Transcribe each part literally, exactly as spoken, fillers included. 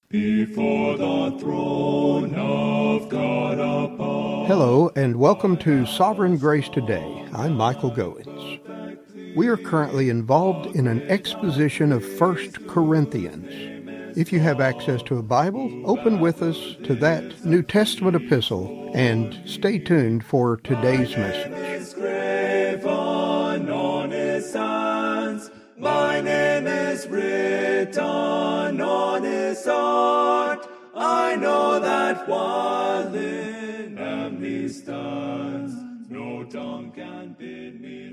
Before the throne of God above. Hello, and welcome to Sovereign Grace Today. I'm Michael Goins. We are currently involved in an exposition of First Corinthians. If you have access to a Bible, open with us to that New Testament epistle and stay tuned for today's message. My name is written on his heart. I know that while in him he stands, no tongue can bid me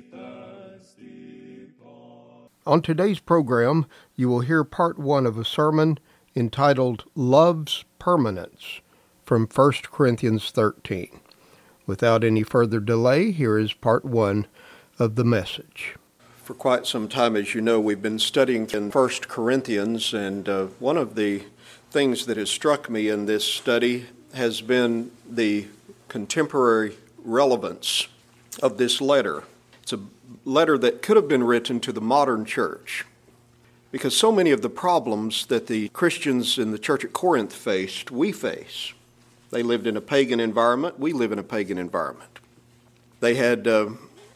thirsty. On today's program, you will hear part one of a sermon entitled Love's Permanence from First Corinthians thirteen. Without any further delay, here is part one of the message. For quite some time, as you know, we've been studying in First Corinthians, and uh, one of the things that has struck me in this study has been the contemporary relevance of this letter. It's a letter that could have been written to the modern church, because so many of the problems that the Christians in the church at Corinth faced, we face. They lived in a pagan environment. We live in a pagan environment. They had uh,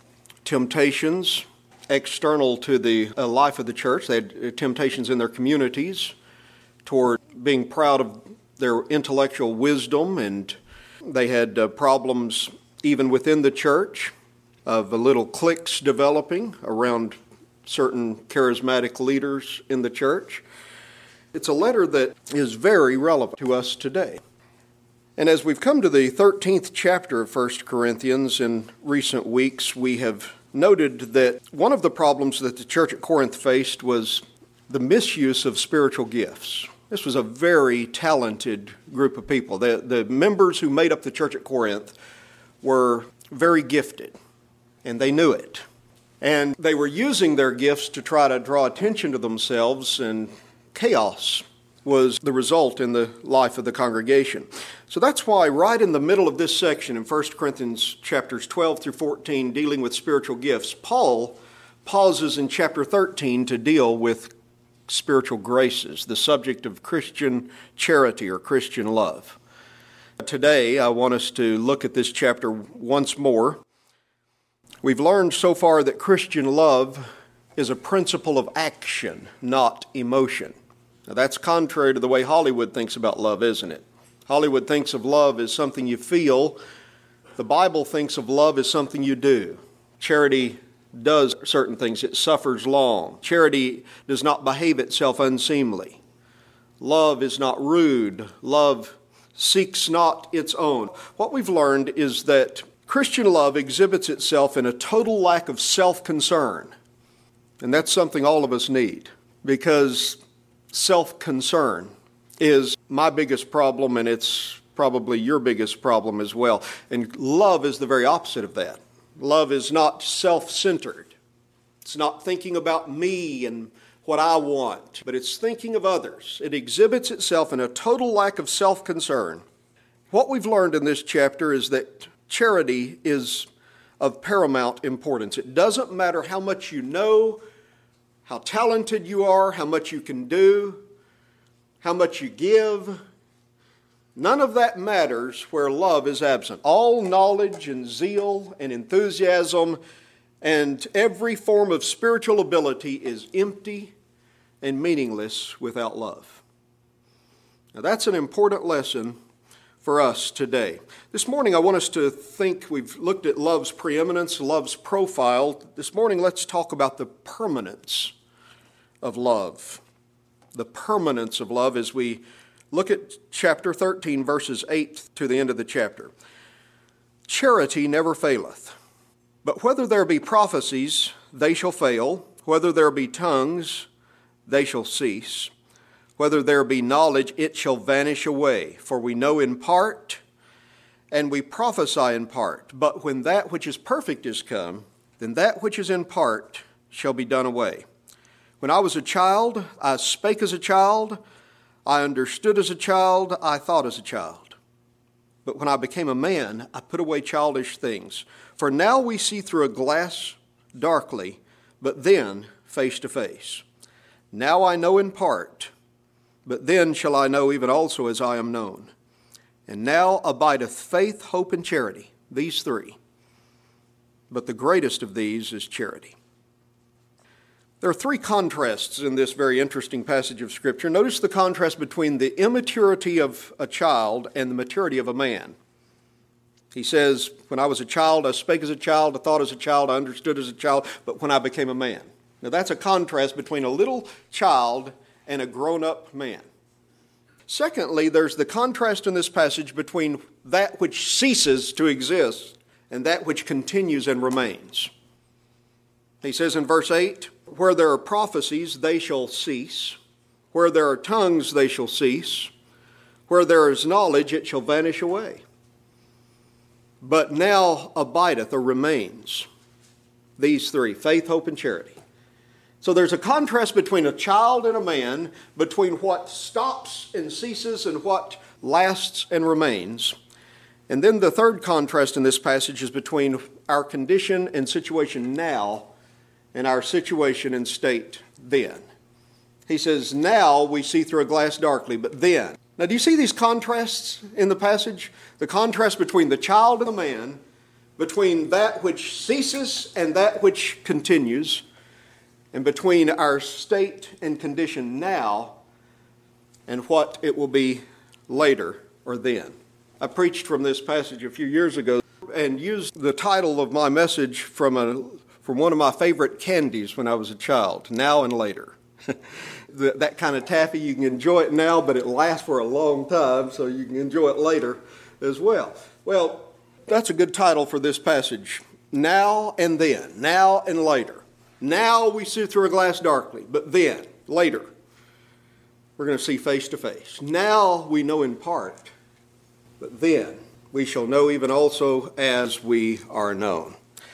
temptations external to the uh, life of the church. They had temptations in their communities toward being proud of their intellectual wisdom, and they had uh, problems even within the church of little cliques developing around certain charismatic leaders in the church. It's a letter that is very relevant to us today. And as we've come to the thirteenth chapter of First Corinthians in recent weeks, we have noted that one of the problems that the church at Corinth faced was the misuse of spiritual gifts. This was a very talented group of people. The, the members who made up the church at Corinth were very gifted, and they knew it. And they were using their gifts to try to draw attention to themselves, and chaos was the result in the life of the congregation. So that's why right in the middle of this section in First Corinthians chapters twelve through fourteen, dealing with spiritual gifts, Paul pauses in chapter thirteen to deal with spiritual graces, the subject of Christian charity or Christian love. Today, I want us to look at this chapter once more. We've learned so far that Christian love is a principle of action, not emotion. Now, that's contrary to the way Hollywood thinks about love, isn't it? Hollywood thinks of love as something you feel. The Bible thinks of love as something you do. Charity does certain things. It suffers long. Charity does not behave itself unseemly. Love is not rude. Love seeks not its own. What we've learned is that Christian love exhibits itself in a total lack of self-concern. And that's something all of us need, because self-concern is my biggest problem, and it's probably your biggest problem as well. And love is the very opposite of that. Love is not self-centered. It's not thinking about me and what I want, but it's thinking of others. It exhibits itself in a total lack of self-concern. What we've learned in this chapter is that charity is of paramount importance. It doesn't matter how much you know, how talented you are, how much you can do, how much you give. None of that matters where love is absent. All knowledge and zeal and enthusiasm and every form of spiritual ability is empty and meaningless without love. Now, that's an important lesson for us today. This morning I want us to think, we've looked at love's preeminence, love's profile. This morning let's talk about the permanence of love. The permanence of love as we look at chapter thirteen, verses eight to the end of the chapter. Charity never faileth, but whether there be prophecies, they shall fail. Whether there be tongues, they shall cease. Whether there be knowledge, it shall vanish away. For we know in part, and we prophesy in part. But when that which is perfect is come, then that which is in part shall be done away. When I was a child, I spake as a child, I understood as a child, I thought as a child. But when I became a man, I put away childish things. For now we see through a glass darkly, but then face to face. Now I know in part, but then shall I know even also as I am known. And now abideth faith, hope, and charity, these three. But the greatest of these is charity. There are three contrasts in this very interesting passage of Scripture. Notice the contrast between the immaturity of a child and the maturity of a man. He says, when I was a child, I spake as a child, I thought as a child, I understood as a child, but when I became a man. Now that's a contrast between a little child and a grown-up man. Secondly, there's the contrast in this passage between that which ceases to exist and that which continues and remains. He says in verse eight, where there are prophecies, they shall cease. Where there are tongues, they shall cease. Where there is knowledge, it shall vanish away. But now abideth or remains these three, faith, hope, and charity. So there's a contrast between a child and a man, between what stops and ceases and what lasts and remains. And then the third contrast in this passage is between our condition and situation now and our situation and state then. He says, now we see through a glass darkly, but then. Now, do you see these contrasts in the passage? The contrast between the child and the man, between that which ceases and that which continues, and between our state and condition now and what it will be later or then. I preached from this passage a few years ago and used the title of my message from a from one of my favorite candies when I was a child, Now and Later. That kind of taffy, you can enjoy it now, but it lasts for a long time, so you can enjoy it later as well. Well, that's a good title for this passage. Now and then, now and later. Now we see through a glass darkly, but then, later, we're going to see face to face. Now we know in part, but then we shall know even also as we are known.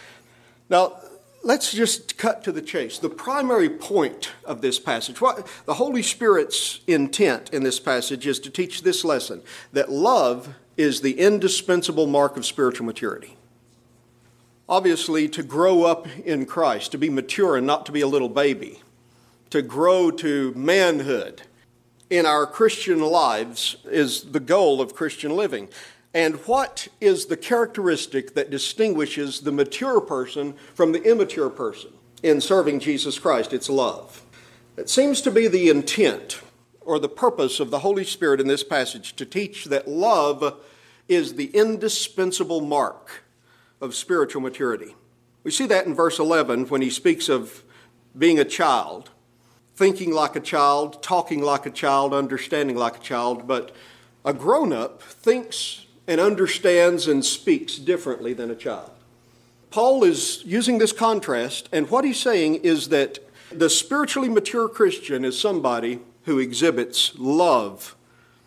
Now, let's just cut to the chase. The primary point of this passage, what the Holy Spirit's intent in this passage is to teach this lesson, that love is the indispensable mark of spiritual maturity. Obviously, to grow up in Christ, to be mature and not to be a little baby, to grow to manhood in our Christian lives is the goal of Christian living. And what is the characteristic that distinguishes the mature person from the immature person in serving Jesus Christ? It's love. It seems to be the intent or the purpose of the Holy Spirit in this passage to teach that love is the indispensable mark of spiritual maturity. We see that in verse eleven when he speaks of being a child, thinking like a child, talking like a child, understanding like a child, but a grown-up thinks and understands and speaks differently than a child. Paul is using this contrast, and what he's saying is that the spiritually mature Christian is somebody who exhibits love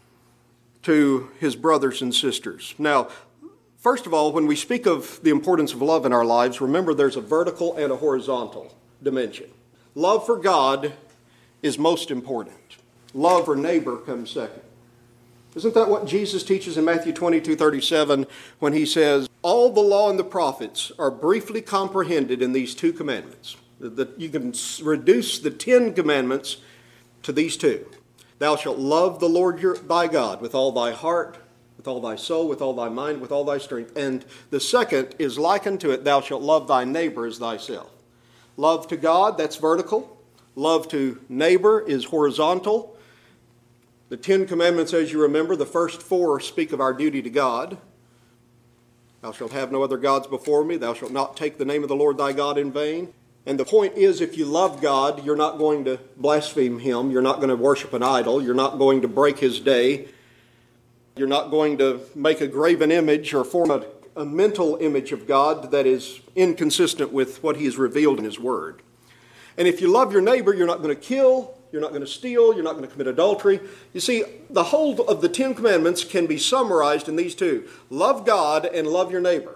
to his brothers and sisters. Now, first of all, when we speak of the importance of love in our lives, remember there's a vertical and a horizontal dimension. Love for God is most important. Love for neighbor comes second. Isn't that what Jesus teaches in Matthew twenty-two thirty-seven when he says, all the law and the prophets are briefly comprehended in these two commandments? That you can reduce the Ten Commandments to these two. Thou shalt love the Lord your, thy God with all thy heart, with all thy soul, with all thy mind, with all thy strength. And the second is likened to it, thou shalt love thy neighbor as thyself. Love to God, that's vertical. Love to neighbor is horizontal. The Ten Commandments, as you remember, the first four speak of our duty to God. Thou shalt have no other gods before me. Thou shalt not take the name of the Lord thy God in vain. And the point is, if you love God, you're not going to blaspheme Him. You're not going to worship an idol. You're not going to break His day. You're not going to make a graven image or form a, a mental image of God that is inconsistent with what He has revealed in His Word. And if you love your neighbor, you're not going to kill. You're not going to steal. You're not going to commit adultery. You see, the whole of the Ten Commandments can be summarized in these two. Love God and love your neighbor.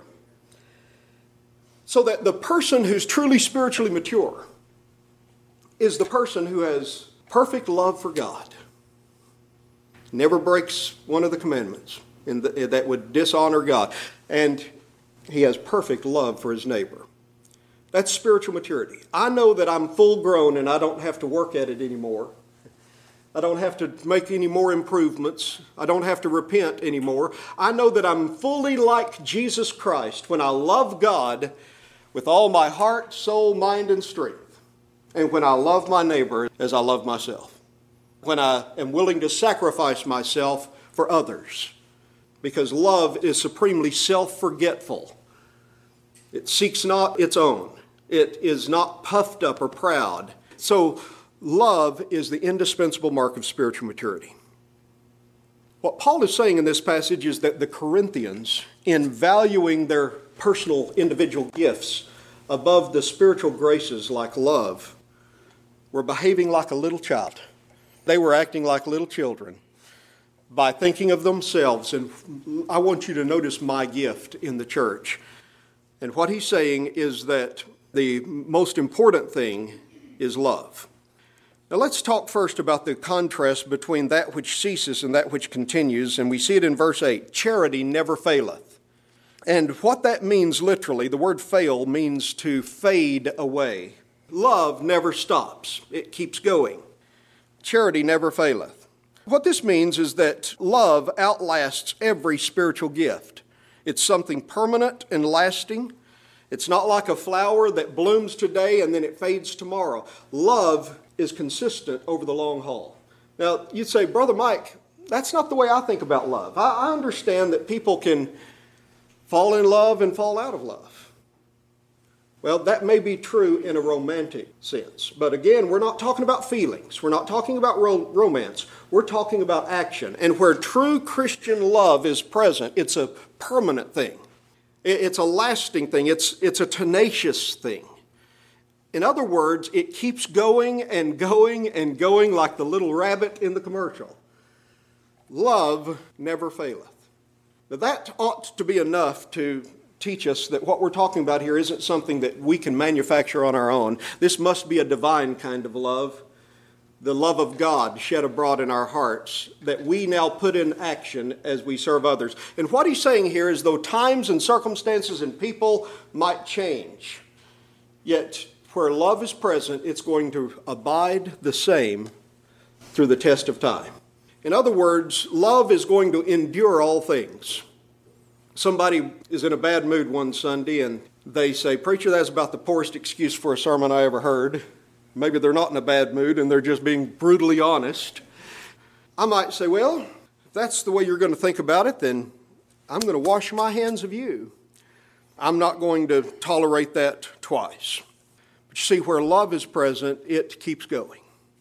So that the person who's truly spiritually mature is the person who has perfect love for God. Never breaks one of the commandments in the, that would dishonor God. And he has perfect love for his neighbor. That's spiritual maturity. I know that I'm full grown and I don't have to work at it anymore. I don't have to make any more improvements. I don't have to repent anymore. I know that I'm fully like Jesus Christ when I love God with all my heart, soul, mind, and strength. And when I love my neighbor as I love myself. When I am willing to sacrifice myself for others. Because love is supremely self-forgetful. It seeks not its own. It is not puffed up or proud. So love is the indispensable mark of spiritual maturity. What Paul is saying in this passage is that the Corinthians, in valuing their personal individual gifts above the spiritual graces like love, were behaving like a little child. They were acting like little children by thinking of themselves. And I want you to notice my gift in the church. And what he's saying is that the most important thing is love. Now let's talk first about the contrast between that which ceases and that which continues, and we see it in verse eight. Charity never faileth. And what that means literally, the word fail means to fade away. Love never stops. It keeps going. Charity never faileth. What this means is that love outlasts every spiritual gift. It's something permanent and lasting. It's not like a flower that blooms today and then it fades tomorrow. Love is consistent over the long haul. Now, you'd say, Brother Mike, that's not the way I think about love. I, I understand that people can fall in love and fall out of love. Well, that may be true in a romantic sense. But again, we're not talking about feelings. We're not talking about ro- romance. We're talking about action. And where true Christian love is present, it's a permanent thing. It's a lasting thing. It's, it's a tenacious thing. In other words, it keeps going and going and going like the little rabbit in the commercial. Love never faileth. Now that ought to be enough to teach us that what we're talking about here isn't something that we can manufacture on our own. This must be a divine kind of love. The love of God shed abroad in our hearts that we now put in action as we serve others. And what he's saying here is though times and circumstances and people might change, yet where love is present, it's going to abide the same through the test of time. In other words, love is going to endure all things. Somebody is in a bad mood one Sunday and they say, Preacher, that's about the poorest excuse for a sermon I ever heard. Maybe they're not in a bad mood and they're just being brutally honest. I might say, well, if that's the way you're going to think about it, then I'm going to wash my hands of you. I'm not going to tolerate that twice. But you see, where love is present, it keeps going.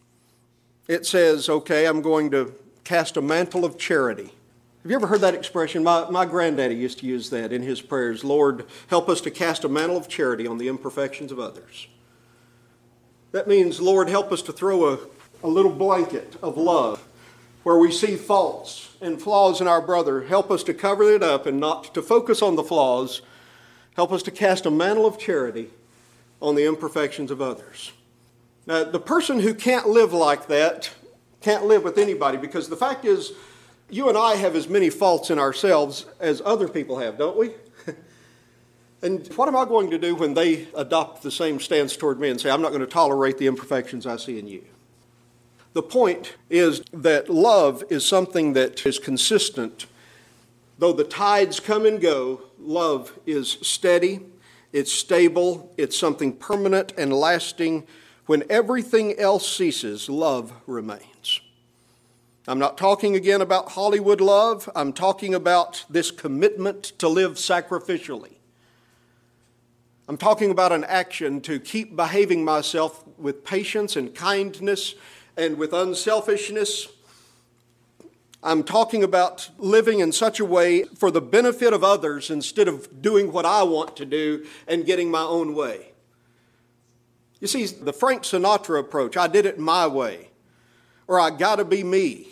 It says, okay, I'm going to cast a mantle of charity. Have you ever heard that expression? My, my granddaddy used to use that in his prayers. Lord, help us to cast a mantle of charity on the imperfections of others. That means, Lord, help us to throw a, a little blanket of love where we see faults and flaws in our brother. Help us to cover it up and not to focus on the flaws. Help us to cast a mantle of charity on the imperfections of others. Now, the person who can't live like that can't live with anybody, because the fact is, you and I have as many faults in ourselves as other people have, don't we? And what am I going to do when they adopt the same stance toward me and say, I'm not going to tolerate the imperfections I see in you? The point is that love is something that is consistent. Though the tides come and go, love is steady, it's stable, it's something permanent and lasting. When everything else ceases, love remains. I'm not talking again about Hollywood love. I'm talking about this commitment to live sacrificially. I'm talking about an action to keep behaving myself with patience and kindness and with unselfishness. I'm talking about living in such a way for the benefit of others instead of doing what I want to do and getting my own way. You see, the Frank Sinatra approach, I did it my way, or I gotta be me,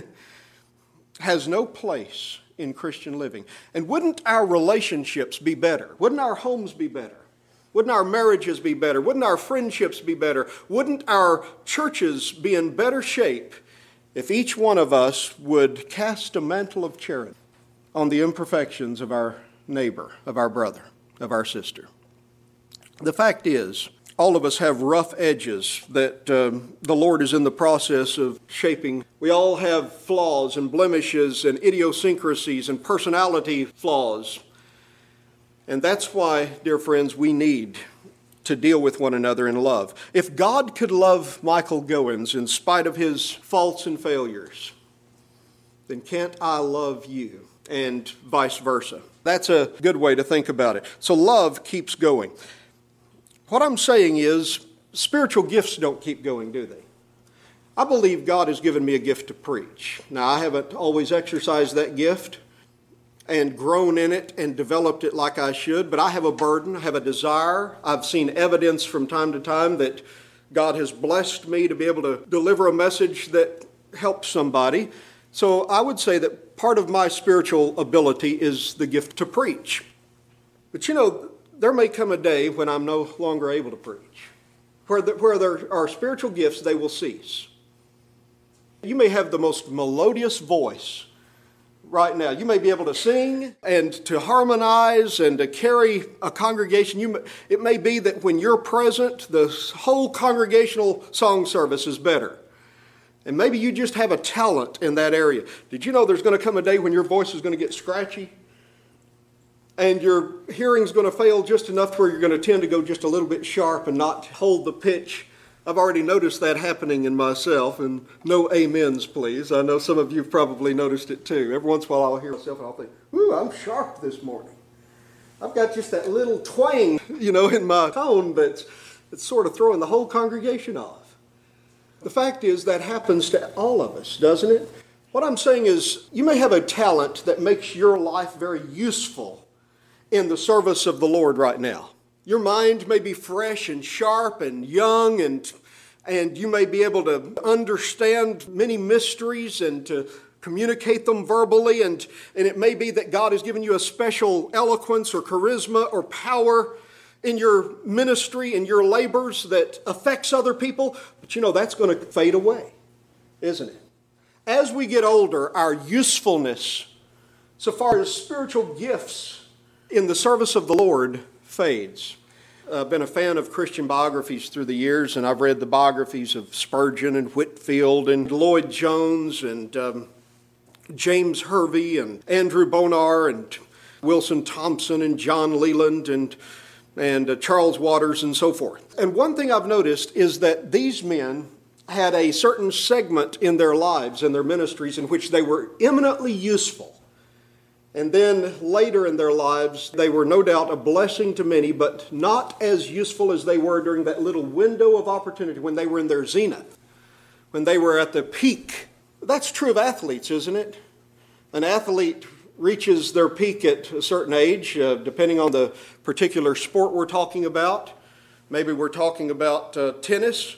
has no place in Christian living. And wouldn't our relationships be better? Wouldn't our homes be better? Wouldn't our marriages be better? Wouldn't our friendships be better? Wouldn't our churches be in better shape if each one of us would cast a mantle of charity on the imperfections of our neighbor, of our brother, of our sister? The fact is, All of us have rough edges that um, the Lord is in the process of shaping. We all have flaws and blemishes and idiosyncrasies and personality flaws. And that's why, dear friends, we need to deal with one another in love. If God could love Michael Goins in spite of his faults and failures, then can't I love you? And vice versa. That's a good way to think about it. So love keeps going. What I'm saying is, spiritual gifts don't keep going, do they? I believe God has given me a gift to preach. Now, I haven't always exercised that gift and grown in it and developed it like I should, but I have a burden, I have a desire. I've seen evidence from time to time that God has blessed me to be able to deliver a message that helps somebody. So I would say that part of my spiritual ability is the gift to preach. But you know, there may come a day when I'm no longer able to preach. Where, the, where there are spiritual gifts, they will cease. You may have the most melodious voice right now. You may be able to sing and to harmonize and to carry a congregation. You may, it may be that when you're present, the whole congregational song service is better. And maybe you just have a talent in that area. Did you know there's going to come a day when your voice is going to get scratchy? And your hearing's going to fail just enough where you're going to tend to go just a little bit sharp and not hold the pitch. I've already noticed that happening in myself, and no amens, please. I know some of you have probably noticed it too. Every once in a while I'll hear myself and I'll think, ooh, I'm sharp this morning. I've got just that little twang, you know, in my tone that's, that's sort of throwing the whole congregation off. The fact is that happens to all of us, doesn't it? What I'm saying is you may have a talent that makes your life very useful in the service of the Lord right now. Your mind may be fresh and sharp and young, and, and you may be able to understand many mysteries and to communicate them verbally, and, and it may be that God has given you a special eloquence or charisma or power in your ministry and your labors that affects other people, but you know that's going to fade away, isn't it? As we get older, our usefulness, so far as spiritual gifts in the service of the Lord, fades. I've been a fan of Christian biographies through the years, and I've read the biographies of Spurgeon and Whitefield and Lloyd Jones and um, James Hervey and Andrew Bonar and Wilson Thompson and John Leland and, and uh, Charles Waters and so forth. And one thing I've noticed is that these men had a certain segment in their lives and their ministries in which they were eminently useful. And then later in their lives, they were no doubt a blessing to many, but not as useful as they were during that little window of opportunity when they were in their zenith, when they were at the peak. That's true of athletes, isn't it? An athlete reaches their peak at a certain age, uh, depending on the particular sport we're talking about. Maybe we're talking about uh, tennis.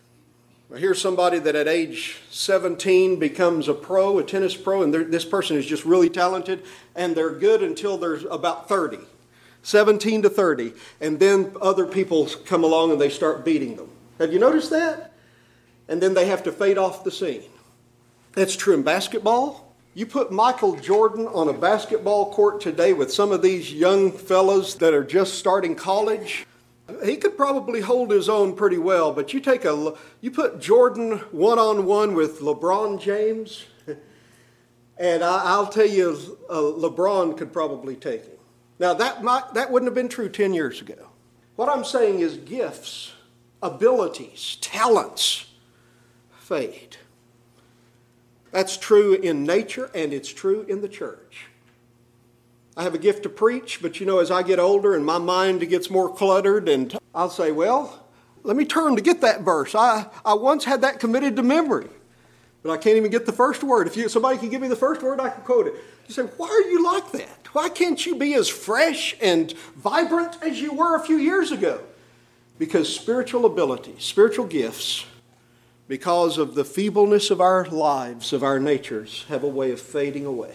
Here's somebody that at age seventeen becomes a pro, a tennis pro, and this person is just really talented, and they're good until they're about thirty, seventeen to thirty, and then other people come along and they start beating them. Have you noticed that? And then they have to fade off the scene. That's true in basketball. You put Michael Jordan on a basketball court today with some of these young fellows that are just starting college. He could probably hold his own pretty well, but you take a you put Jordan one-on-one with LeBron James, and I, I'll tell you, uh, LeBron could probably take him. Now, that might, that wouldn't have been true ten years ago. What I'm saying is gifts, abilities, talents fade. That's true in nature, and it's true in the church. I have a gift to preach, but you know, as I get older and my mind gets more cluttered, and I'll say, well, let me turn to get that verse. I, I once had that committed to memory, but I can't even get the first word. If you, somebody can give me the first word, I can quote it. You say, why are you like that? Why can't you be as fresh and vibrant as you were a few years ago? Because spiritual abilities, spiritual gifts, because of the feebleness of our lives, of our natures, have a way of fading away.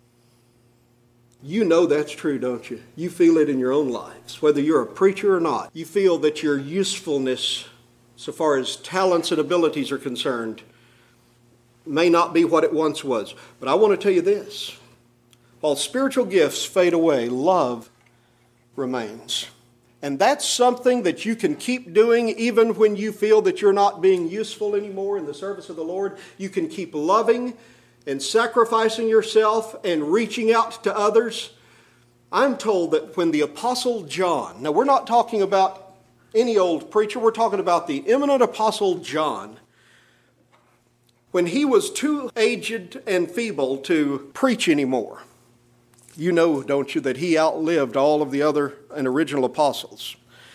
You know that's true, don't you? You feel it in your own lives, whether you're a preacher or not. You feel that your usefulness, so far as talents and abilities are concerned, may not be what it once was. But I want to tell you this. While spiritual gifts fade away, love remains. And that's something that you can keep doing even when you feel that you're not being useful anymore in the service of the Lord. You can keep loving and sacrificing yourself and reaching out to others. I'm told that when the Apostle John, now we're not talking about any old preacher, we're talking about the eminent Apostle John, when he was too aged and feeble to preach anymore. You know, don't you, that he outlived all of the other and original apostles.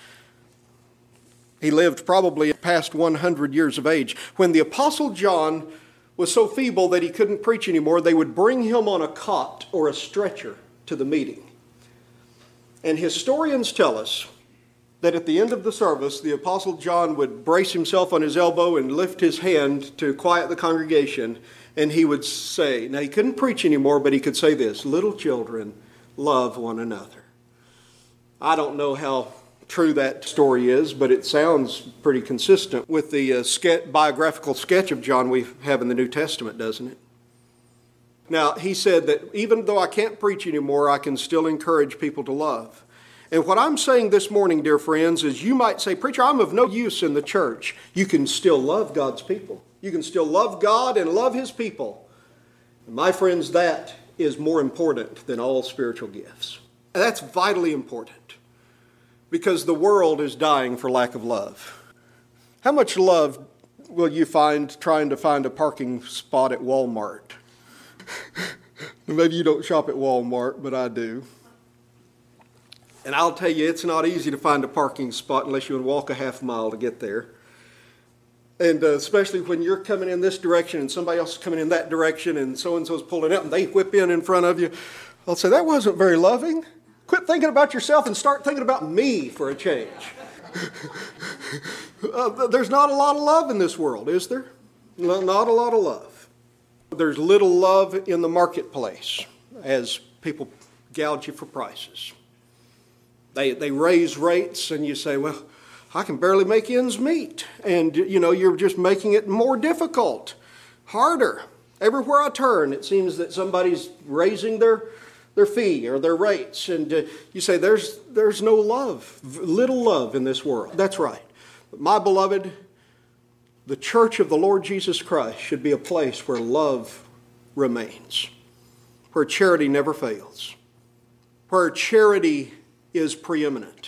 He lived probably past one hundred years of age. When the Apostle John was so feeble that he couldn't preach anymore, they would bring him on a cot or a stretcher to the meeting. And historians tell us that at the end of the service, the Apostle John would brace himself on his elbow and lift his hand to quiet the congregation, and he would say, now he couldn't preach anymore, but he could say this, little children, love one another. I don't know how true that story is, but it sounds pretty consistent with the uh, sketch, biographical sketch of John we have in the New Testament, doesn't it? Now, he said that even though I can't preach anymore, I can still encourage people to love. And what I'm saying this morning, dear friends, is you might say, preacher, I'm of no use in the church. You can still love God's people. You can still love God and love His people. And my friends, that is more important than all spiritual gifts. And that's vitally important because the world is dying for lack of love. How much love will you find trying to find a parking spot at Walmart? Maybe you don't shop at Walmart, but I do. And I'll tell you, it's not easy to find a parking spot unless you would walk a half mile to get there. And uh, especially when you're coming in this direction and somebody else is coming in that direction and so-and-so's pulling up and they whip in in front of you. I'll say, that wasn't very loving. Quit thinking about yourself and start thinking about me for a change. uh, there's not a lot of love in this world, is there? Not a lot of love. There's little love in the marketplace as people gouge you for prices. They they raise rates and you say, well, I can barely make ends meet. And, you know, you're just making it more difficult, harder. Everywhere I turn, it seems that somebody's raising their their fee or their rates. And uh, you say, there's there's no love, little love in this world. That's right. But my beloved, the church of the Lord Jesus Christ should be a place where love remains, where charity never fails, where charity is preeminent.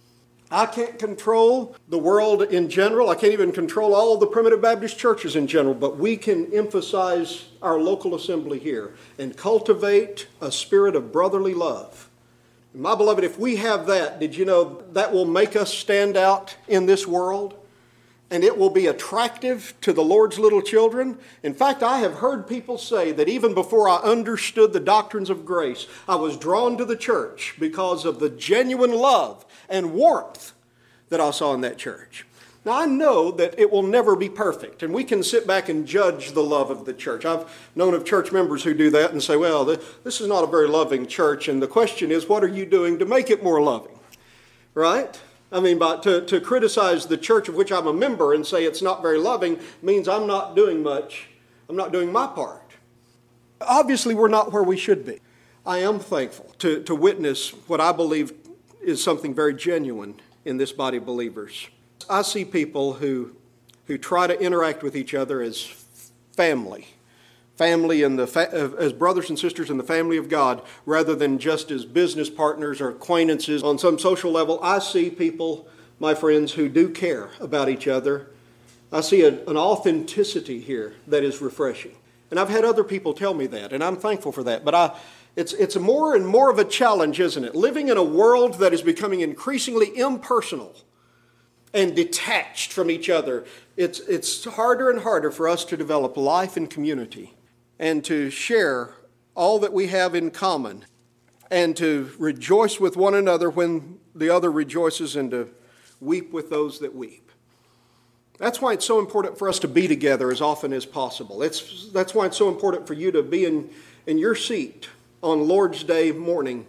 I can't control the world in general. I can't even control all of the primitive Baptist churches in general, but we can emphasize our local assembly here and cultivate a spirit of brotherly love. My beloved, if we have that, did you know that will make us stand out in this world? And it will be attractive to the Lord's little children. In fact, I have heard people say that even before I understood the doctrines of grace, I was drawn to the church because of the genuine love and warmth that I saw in that church. Now, I know that it will never be perfect, and we can sit back and judge the love of the church. I've known of church members who do that and say, well, this is not a very loving church, and the question is, what are you doing to make it more loving? Right? I mean, by, to, to criticize the church of which I'm a member and say it's not very loving means I'm not doing much. I'm not doing my part. Obviously, we're not where we should be. I am thankful to, to witness what I believe is something very genuine in this body of believers. I see people who, who try to interact with each other as family. Family and the fa- as brothers and sisters in the family of God, rather than just as business partners or acquaintances on some social level. I see people, my friends, who do care about each other. I see a, an authenticity here that is refreshing. And I've had other people tell me that, and I'm thankful for that. But I, it's, it's more and more of a challenge, isn't it? Living in a world that is becoming increasingly impersonal and detached from each other. It's, it's harder and harder for us to develop life and community, and to share all that we have in common, and to rejoice with one another when the other rejoices, and to weep with those that weep. That's why it's so important for us to be together as often as possible. It's, that's why it's so important for you to be in, in your seat on Lord's Day morning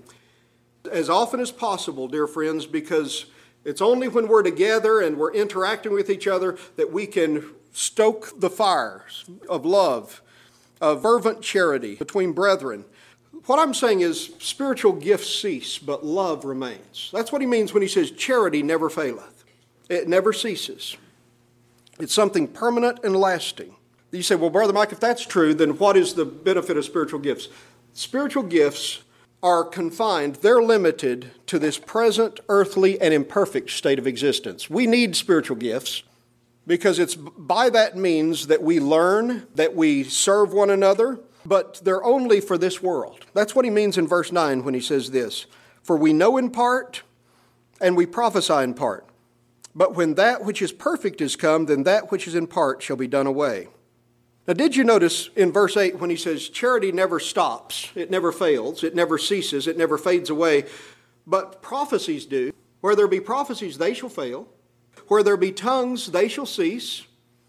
as often as possible, dear friends, because it's only when we're together and we're interacting with each other that we can stoke the fires of love, of fervent charity between brethren, What I'm saying is spiritual gifts cease, but love remains. That's what he means when he says charity never faileth. It never ceases. It's something permanent and lasting. You say, well, Brother Mike, if that's true, then what is the benefit of spiritual gifts? Spiritual gifts are confined, they're limited to this present earthly and imperfect state of existence. We need spiritual gifts because it's by that means that we learn, that we serve one another, but they're only for this world. That's what he means in verse nine when he says this, for we know in part and we prophesy in part. But when that which is perfect is come, then that which is in part shall be done away. Now, did you notice in verse eight when he says, charity never stops, it never fails, it never ceases, it never fades away, but prophecies do. Where there be prophecies, they shall fail. Where there be tongues, they shall cease.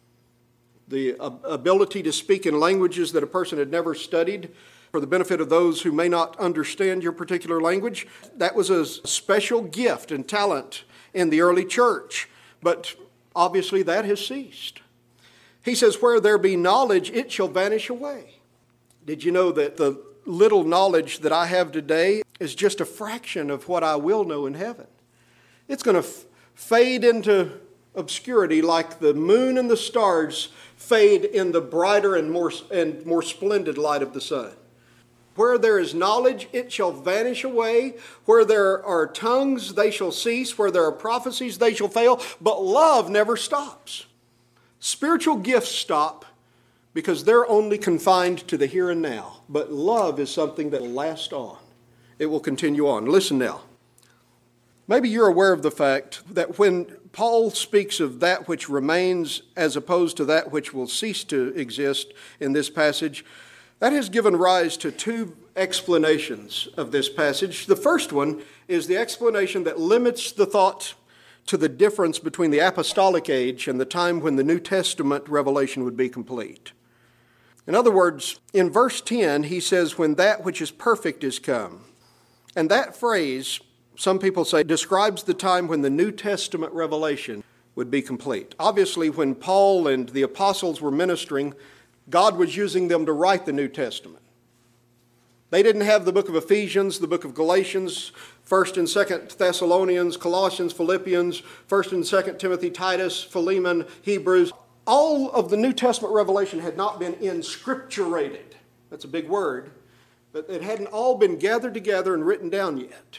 The ability to speak in languages that a person had never studied for the benefit of those who may not understand your particular language, that was a special gift and talent in the early church. But obviously that has ceased. He says, where there be knowledge, it shall vanish away. Did you know that the little knowledge that I have today is just a fraction of what I will know in heaven? It's going to f- fade into obscurity like the moon and the stars fade in the brighter and more and more splendid light of the sun. Where there is knowledge, it shall vanish away. Where there are tongues, they shall cease. Where there are prophecies, they shall fail. But love never stops. Spiritual gifts stop because they're only confined to the here and now. But love is something that will last on. It will continue on. Listen now. Maybe you're aware of the fact that when Paul speaks of that which remains as opposed to that which will cease to exist in this passage, that has given rise to two explanations of this passage. The first one is the explanation that limits the thought to the difference between the apostolic age and the time when the New Testament revelation would be complete. In other words, in verse ten, he says, when that which is perfect is come. And that phrase, some people say, describes the time when the New Testament revelation would be complete. Obviously, when Paul and the apostles were ministering, God was using them to write the New Testament. They didn't have the book of Ephesians, the book of Galatians, First and Second Thessalonians, Colossians, Philippians, First and Second Timothy, Titus, Philemon, Hebrews. All of the New Testament revelation had not been inscripturated. That's a big word. But it hadn't all been gathered together and written down yet.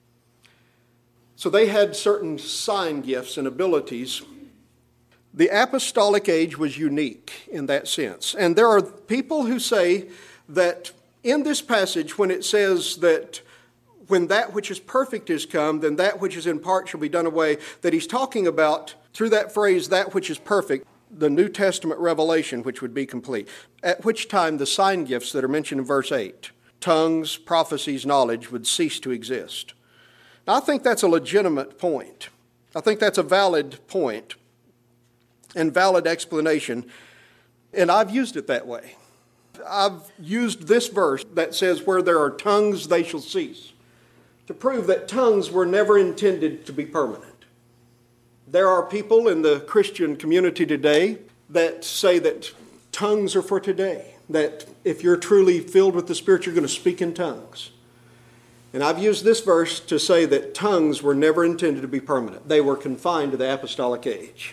So they had certain sign gifts and abilities. The apostolic age was unique in that sense. And there are people who say that in this passage, when it says that when that which is perfect is come, then that which is in part shall be done away, that he's talking about, through that phrase, that which is perfect, the New Testament revelation which would be complete. At which time the sign gifts that are mentioned in verse eight, tongues, prophecies, knowledge, would cease to exist. Now, I think that's a legitimate point. I think that's a valid point and valid explanation, and I've used it that way. I've used this verse that says, where there are tongues, they shall cease, to prove that tongues were never intended to be permanent. There are people in the Christian community today that say that tongues are for today, that if you're truly filled with the Spirit, you're going to speak in tongues. And I've used this verse to say that tongues were never intended to be permanent. They were confined to the apostolic age.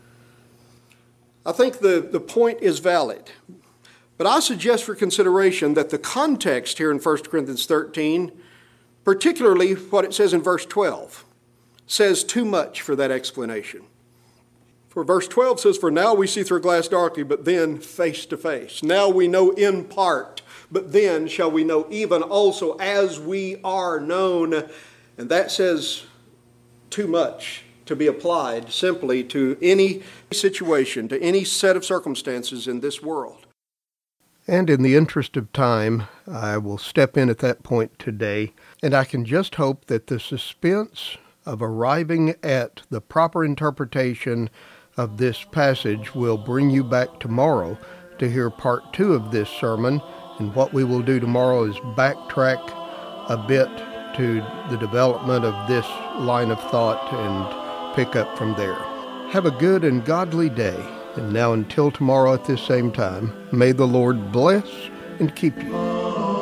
I think the, the point is valid. But I suggest for consideration that the context here in First Corinthians thirteen, particularly what it says in verse twelve, says too much for that explanation. For verse twelve says, for now we see through a glass darkly, but then face to face. Now we know in part, but then shall we know even also as we are known. And that says too much to be applied simply to any situation, to any set of circumstances in this world. And in the interest of time, I will step in at that point today, and I can just hope that the suspense of arriving at the proper interpretation of this passage will bring you back tomorrow to hear part two of this sermon. And what we will do tomorrow is backtrack a bit to the development of this line of thought and pick up from there. Have a good and godly day. And now until tomorrow at this same time, may the Lord bless and keep you.